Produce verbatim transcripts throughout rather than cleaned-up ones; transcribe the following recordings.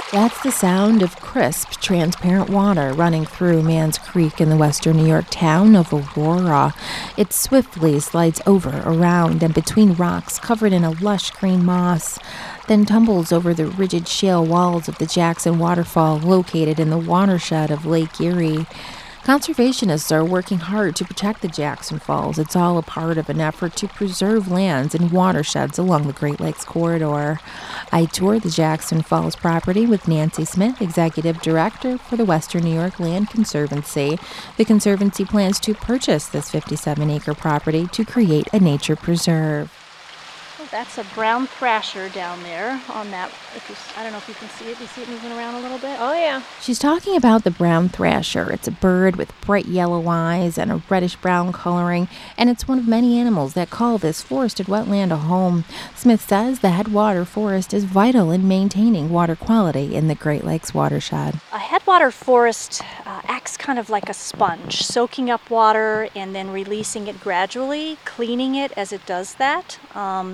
That's the sound of crisp, transparent water running through Mans Creek in the western New York town of Aurora. It swiftly slides over, around, and between rocks covered in a lush green moss, then tumbles over the rigid shale walls of the Jackson Waterfall located in the watershed of Lake Erie. Conservationists are working hard to protect the Jackson Falls. It's all a part of an effort to preserve lands and watersheds along the Great Lakes corridor. I toured the Jackson Falls property with Nancy Smith, Executive Director for the Western New York Land Conservancy. The Conservancy plans to purchase this fifty-seven acre property to create a nature preserve. That's a brown thrasher down there on that. If you, I don't know if you can see it. You see it moving around a little bit? Oh, yeah. She's talking about the brown thrasher. It's a bird with bright yellow eyes and a reddish-brown coloring, and it's one of many animals that call this forested wetland a home. Smith says the headwater forest is vital in maintaining water quality in the Great Lakes watershed. A headwater forest uh, acts kind of like a sponge, soaking up water and then releasing it gradually, cleaning it as it does that. Um,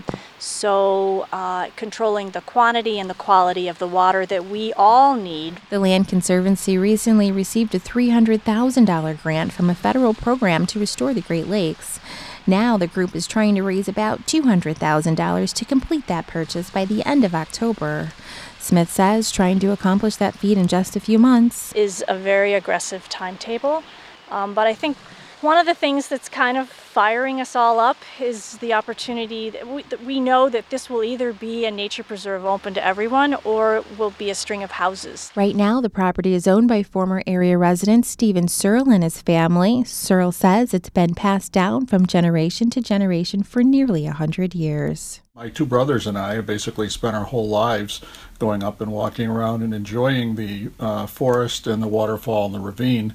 So uh, controlling the quantity and the quality of the water that we all need. The Land Conservancy recently received a three hundred thousand dollars grant from a federal program to restore the Great Lakes. Now the group is trying to raise about two hundred thousand dollars to complete that purchase by the end of October. Smith says trying to accomplish that feat in just a few months is a very aggressive timetable, um, but I think one of the things that's kind of firing us all up is the opportunity that we, that we know that this will either be a nature preserve open to everyone or it will be a string of houses. Right now, the property is owned by former area resident Stephen Searle and his family. Searle says it's been passed down from generation to generation for nearly one hundred years. My two brothers and I have basically spent our whole lives going up and walking around and enjoying the uh, forest and the waterfall and the ravine.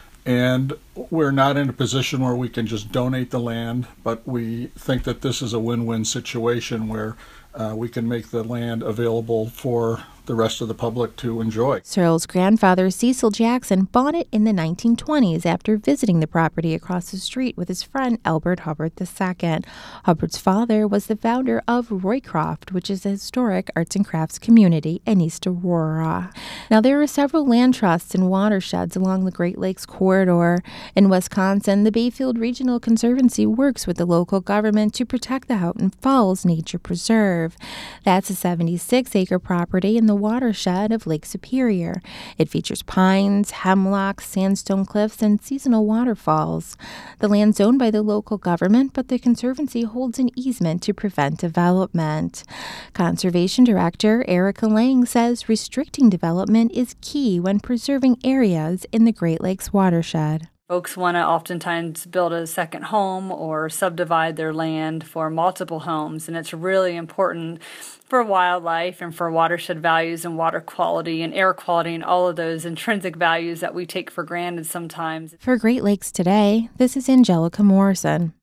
And we're not in a position where we can just donate the land, but we think that this is a win-win situation where uh, we can make the land available for the rest of the public to enjoy. Searle's grandfather, Cecil Jackson, bought it in the nineteen twenties after visiting the property across the street with his friend Albert Hubbard the Second. Hubbard's father was the founder of Roycroft, which is a historic arts and crafts community in East Aurora. Now, there are several land trusts and watersheds along the Great Lakes corridor. In Wisconsin, the Bayfield Regional Conservancy works with the local government to protect the Houghton Falls Nature Preserve. That's a seventy-six acre property in the watershed of Lake Superior. It features pines, hemlocks, sandstone cliffs, and seasonal waterfalls. The land's owned by the local government, but the Conservancy holds an easement to prevent development. Conservation Director Erica Lang says restricting development is key when preserving areas in the Great Lakes watershed. Folks want to oftentimes build a second home or subdivide their land for multiple homes, and it's really important for wildlife and for watershed values and water quality and air quality and all of those intrinsic values that we take for granted sometimes. For Great Lakes Today, this is Angelica Morrison.